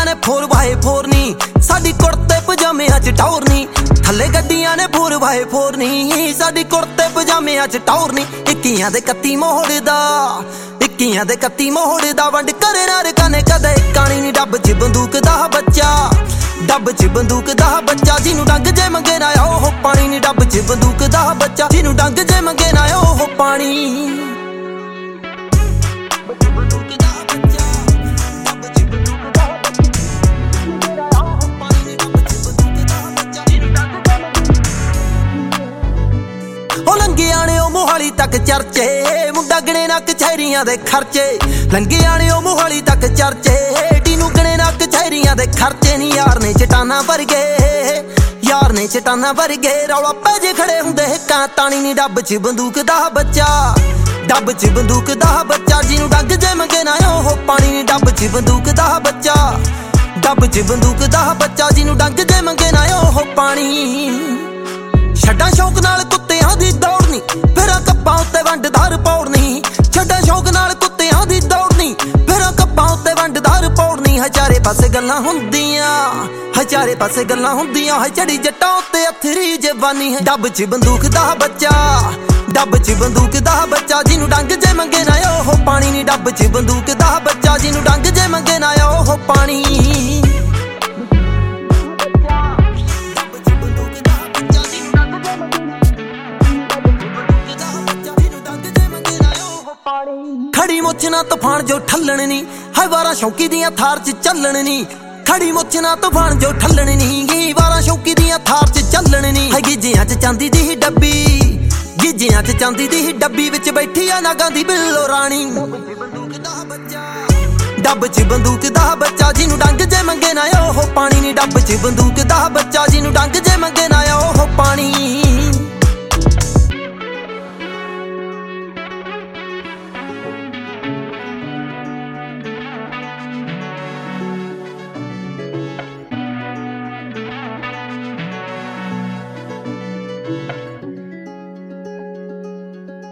ਗੱਡੀਆਂ ਨੇ 4x4 ਨੀ, ਸਾਡੀ ਕੁੜਤੇ ਪਜਾਮਿਆਂ ਚ ਟੌਰ ਨੀ। ਥੱਲੇ ਗੱਡੀਆਂ ਨੇ 4x4 ਨੀ, ਸਾਡੀ ਕੁੜਤੇ ਪਜਾਮਿਆਂ ਚ ਟੌਰ ਨੀ। 21 ਦੇ 31 ਮੋੜਦਾ, 21 ਦੇ 31 ਮੋੜਦਾ, ਵੰਡ ਕਰੇ ਨਰਕਾਂ ਨੇ ਕਦੇ ਕਾਣੀ ਨੀ। ਡੱਬ ਚ ਬੰਦੂਕ ਦਾ ਬੱਚਾ, ਡੱਬ ਚ ਬੰਦੂਕ ਦਾ ਬੱਚਾ, ਜਿਹਨੂੰ ਡੰਗ ਜੇ ਮੰਗੇ ਨਾ ਉਹ ਪਾਣੀ ਨੀ। ਡੱਬ ਚ ਬੰਦੂਕ ਦਾ ਬੱਚਾ, ਜਿਹਨੂੰ ਡੰਗ ਜੇ ਮੰਗੇ ਨਾ ਉਹ ਪਾਣੀ। ਉਹ ਲੰਘਿਆ ਨੇ ਉਹ ਮੋਹਾਲੀ ਤੱਕ ਚਰਚੇ, ਮੁੰਡਾ ਗਣੇ ਨਾ ਕਚਹਿਰੀਆਂ ਦੇ ਖਰਚੇ। ਲੰਘਿਆ ਨੇ ਉਹ ਮੋਹਾਲੀ ਤੱਕ ਚਰਚੇ, ਡੀਨੂੰ ਗਣੇ ਨਾ ਕਚਹਿਰੀਆਂ ਦੇ ਖਰਚੇ ਨੀ। ਯਾਰ ਨੇ ਚਟਾਨਾ ਵਰਗੇ, ਯਾਰ ਨੇ ਚਟਾਨਾ ਵਰਗੇ, ਰੌਲਾ ਪੈ ਜੇ ਖੜੇ ਹੁੰਦੇ ਕਾਂ ਤਾਣੀ ਨੀ। ਡੱਬ ਚ ਬੰਦੂਕ ਦਾ ਬੱਚਾ, ਡੱਬ ਚ ਬੰਦੂਕ ਦਾ ਬੱਚਾ, ਜਿਹਨੂੰ ਡੰਗ ਜੇ ਮੰਗੇ ਨਾ ਉਹ ਪਾਣੀ ਨੀ। ਡੱਬ ਚ ਬੰਦੂਕ ਦਾ ਬੱਚਾ, ਡੱਬ ਚ ਬੰਦੂਕ ਦਾ ਬੱਚਾ, ਜਿਹਨੂੰ ਡੰਗ ਜੇ ਮੰਗੇ ਨਾ ਉਹ ਪਾਣੀ। ਛੱਡਾਂ ਸ਼ੌਕ ਨਾਲ ਕੁੱਤਿਆਂ ਦੀ ਦੌੜਨੀ, ਫੇਰਾਂ ਕੱਪਾਂ ਉੱਤੇ ਵੰਡਦਾਰ ਪੌੜਨੀ। ਛੱਡਾਂ ਸ਼ੌਕ ਨਾਲ ਕੁੱਤਿਆਂ ਦੀ ਦੌੜਨੀ, ਫੇਰਾਂ ਕੱਪਾਂ ਉੱਤੇ ਵੰਡਦਾਰ ਪੌੜਨੀ। ਹਜ਼ਾਰੇ ਪਾਸੇ ਗੱਲਾਂ ਹੁੰਦੀਆਂ, ਹਜ਼ਾਰੇ ਪਾਸੇ ਗੱਲਾਂ ਹੁੰਦੀਆਂ, ਹੈ ਚੜੀ ਜੱਟਾਂ ਉੱਤੇ ਅਥਰੀ ਜਵਾਨੀ ਹੈ। ਡੱਬ ਚ ਬੰਦੂਕ ਦਾ ਬੱਚਾ, ਡੱਬ ਚ ਬੰਦੂਕ ਦਾ ਬੱਚਾ, ਜਿਹਨੂੰ ਡੰਗ ਜੇ ਮੰਗੇ ਨਾ ਉਹ ਪਾਣੀ ਨੀ। ਡੱਬ ਚ ਬੰਦੂਕ ਦਾ ਬੱਚਾ, ਜਿਹਨੂੰ ਡੰਗ ਜੇ ਮੰਗੇ ਨਾ ਉਹ ਪਾਣੀ। ਖੜੀ ਮੁੱਛ ਨਾ ਤੂਫਾਨ ਜੋ ਠੱਲਣ ਨੀ, ਹੈ ਵਾਰਾਂ ਸ਼ੌਕੀ ਦੀਆਂ ਥਾਰ ਚ ਚੱਲਣ ਨੀ। ਖੜੀ ਮੁੱਛ ਨਾ ਤੂਫਾਨ ਜੋ ਠੱਲਣ ਨੀ, ਵਾਰਾਂ ਸ਼ੌਕੀ ਦੀਆਂ ਥਾਰ ਚ ਚੱਲਣ ਨੀ। ਹੈ ਗਿੱਜਿਆਂ ਚ ਚਾਂਦੀ ਦੀ ਡੱਬੀ, ਗਿੱਜਿਆਂ ਚ ਚਾਂਦੀ ਦੀ ਡੱਬੀ, ਵਿੱਚ ਬੈਠੀ ਆ ਨਾਗਾਂ ਦੀ ਬਿੱਲੋ ਰਾਣੀ। ਡੱਬ ਚ ਬੰਦੂਕ ਦਾ ਬੱਚਾ, ਜਿਹਨੂੰ ਡੰਗ ਜੇ ਮੰਗੇ ਨਾ ਉਹ ਪਾਣੀ ਨੀ। ਡੱਬ ਚ ਬੰਦੂਕ ਦਾ ਬੱਚਾ, ਜਿਹਨੂੰ ਡੰਗ ਜੇ ਮੰਗੇ ਨਾ ਉਹ ਪਾਣੀ।